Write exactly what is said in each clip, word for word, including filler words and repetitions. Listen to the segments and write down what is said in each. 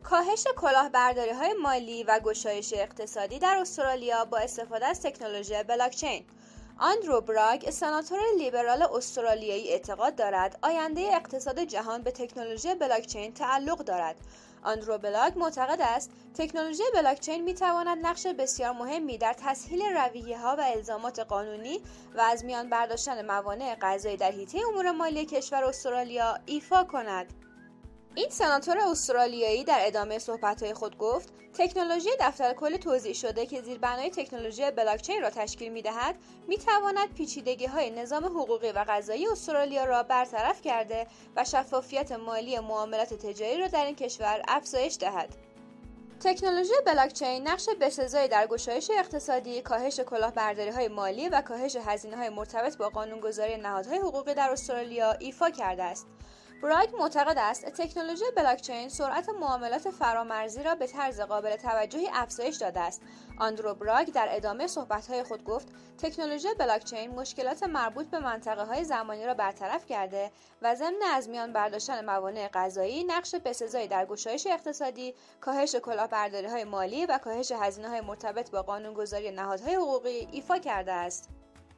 کاهش کلاهبرداری‌های مالی و گشایش اقتصادی در استرالیا با استفاده از تکنولوژی بلاکچین. آندرو براگ، سناتور لیبرال استرالیایی، اعتقاد دارد آینده اقتصاد جهان به تکنولوژی بلاکچین تعلق دارد. آندرو براگ معتقد است تکنولوژی بلاکچین می‌تواند نقش بسیار مهمی در تسهیل رویه‌ها و الزامات قانونی و از میان برداشتن موانع قضایی در حیطه امور مالی کشور استرالیا ایفا کند. این سناتور استرالیایی در ادامه صحبت‌های خود گفت تکنولوژی دفتر کل توزیع شده که زیربنای تکنولوژی بلاکچین را تشکیل می‌دهد می‌تواند پیچیدگی‌های نظام حقوقی و قضایی استرالیا را برطرف کرده و شفافیت مالی معاملات تجاری را در این کشور افزایش دهد. تکنولوژی بلاکچین نقش بسزایی در گشایش اقتصادی، کاهش کلاهبرداری‌های مالی و کاهش هزینه‌های مرتبط با قانونگذاری نهادهای حقوقی در استرالیا ایفا کرده است. براگ معتقد است تکنولوژی بلاکچین سرعت معاملات فرامرزی را به طرز قابل توجهی افزایش داده است. آندرو براگ در ادامه صحبت‌های خود گفت تکنولوژی بلاکچین مشکلات مربوط به منطقه‌های زمانی را برطرف کرده و ضمن از میان برداشتن موانع قضایی نقش بسزایی در گشایش اقتصادی، کاهش کلاهبرداری‌های مالی و کاهش هزینه‌های مرتبط با قانونگذاری نهادهای حقوقی ایفا کرده است.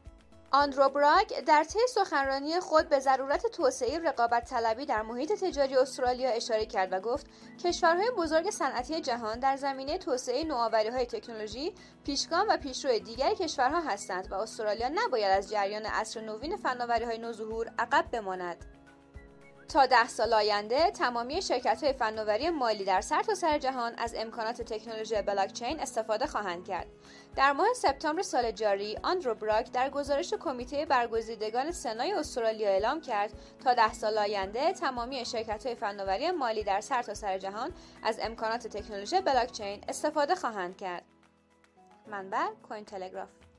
آندرو براگ در طی سخنرانی خود به ضرورت توسعه رقابت طلبی در محیط تجاری استرالیا اشاره کرد و گفت کشورهای بزرگ صنعتی جهان در زمینه توسعه نوآوری‌های تکنولوژی پیشگام و پیشرو دیگر کشورها هستند و استرالیا نباید از جریان عصر نوین فناوری‌های نوظهور عقب بماند. تا ده سال آینده تمامی شرکت‌های فناوری مالی در سرتاسر جهان از امکانات تکنولوژی بلاکچین استفاده خواهند کرد. در ماه سپتامبر سال جاری، آندرو براگ در گزارش کمیته برگزیدگان سنای استرالیا اعلام کرد تا ده سال آینده تمامی شرکت‌های فناوری مالی در سرتاسر جهان از امکانات تکنولوژی بلاکچین استفاده خواهند کرد. منبع کوین تلگراف.